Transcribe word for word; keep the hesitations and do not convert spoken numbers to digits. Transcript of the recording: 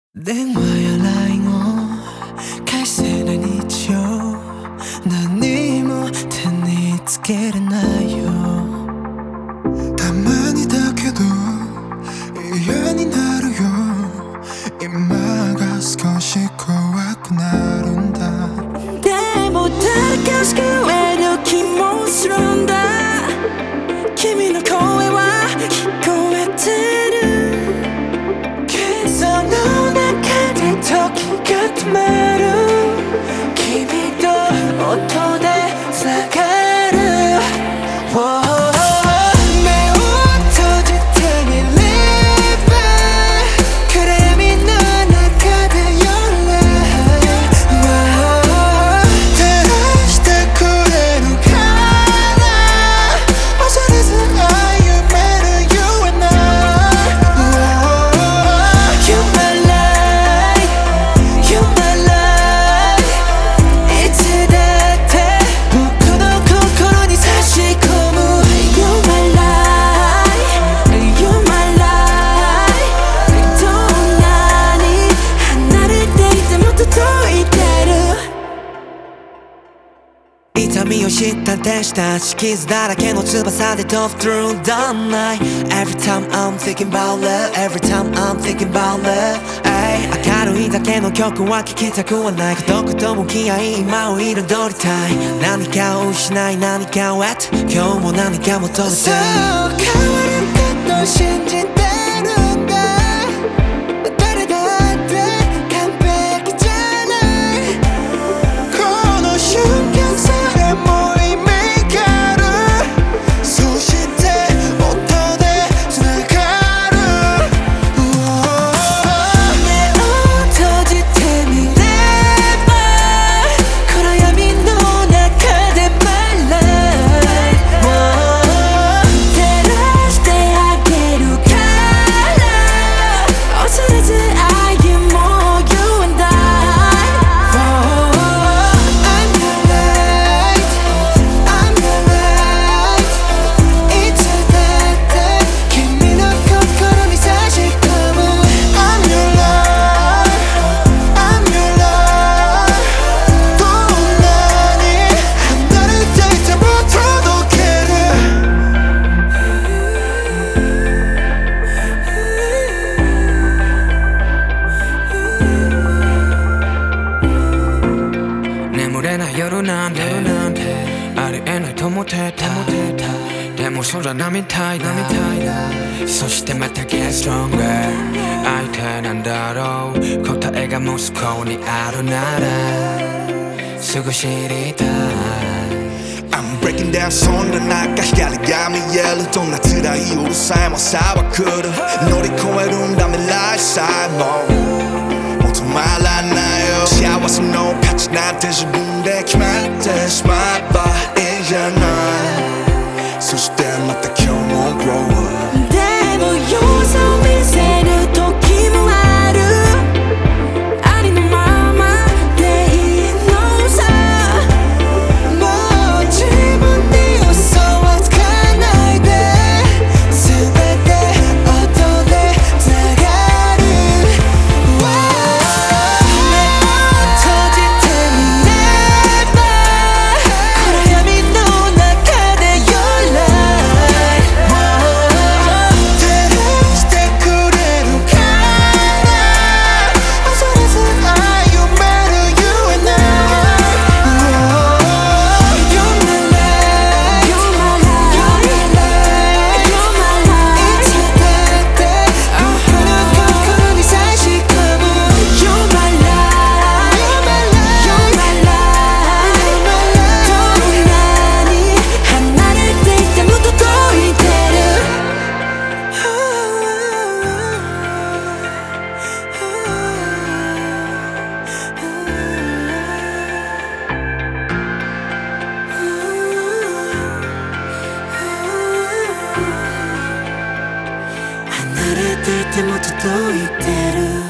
電話や ライン を返せない日常、何も手につけれないよ。 たまにだけど嫌になるよ。今が少し怖くなるんだ。 でも誰かを救える気もするんだ。君の声は聞こえてる。計算の中で時が止まる。君と音でつながる、oh、目を閉じてみれば暗闇の中で夜照らしてくれるから忘れず歩める You and I、You're my light You're my light いつだって僕の心に差し込む You're my light You're my light どんなに離れていても届いてる。痛みを知った天使たち、傷だらけの翼で飛ぶ through the night Every time I'm thinking about love Every time I'm thinking about love、ay、明るいだけの曲は聴きたくはない。孤独と向き合い今を彩りたい。何かを失い何かを得て今日も何か求めて、そう変わることを信じてるんだ。誰だって完璧じゃない。 この瞬間さえも意味がある。そして音でつながる。 目を閉じてみれば暗闇の中で My life 照らしてあげるから恐れず歩もう You and I、oh、I'm your light I'm your light いつだって君の心に差し込む I'm your life I'm your life どんなに離れていても届ける。 眠れない夜なんてありえないと思ってた。でもそうじゃないみたいだ。そしてまた Get stronger 相手なんだろう。答えがモスコにあるならすぐ知りたい。 I'm breaking down そんな中光が見える。どんな辛い夜さえも朝は来る。乗り越えるんだ未来さえももう止まらないよ。幸せの価値なんて自分で決めてしまえばいいじゃない。そしてまた今日も grow up でも弱さを見せる時もある。ありのままでいいのさ。もう自分に嘘はつかないで。全て音でつながる、目を閉じてみれば暗闇の中で Your light 照らしてくれるから恐れず歩める You and You're my light You're my light You're my light いつだって僕の心に差し込む You're my light You're my light どんなに離れていても届いてる。離れていても届いてる。